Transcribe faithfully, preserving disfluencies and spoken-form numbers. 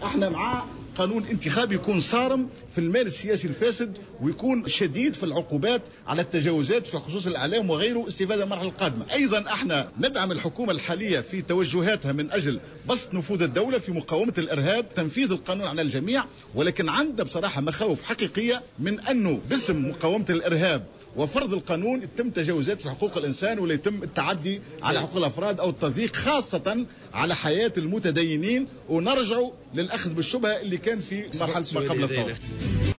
احنا مع قانون انتخابي يكون صارم في المال السياسي الفاسد، ويكون شديد في العقوبات على التجاوزات في خصوص الاعلام وغيره استفاده المرحله القادمه. ايضا احنا ندعم الحكومه الحاليه في توجهاتها من اجل بسط نفوذ الدوله في مقاومه الارهاب، تنفيذ القانون على الجميع، ولكن عندنا بصراحه مخاوف حقيقيه من انه باسم مقاومه الارهاب وفرض القانون يتم تجاوزات في حقوق الانسان، ولا يتم التعدي على حقوق الافراد او التضييق خاصه على حياه المتدينين، ونرجع للاخذ بالشبهه اللي كان في مرحله ما قبل الثوره.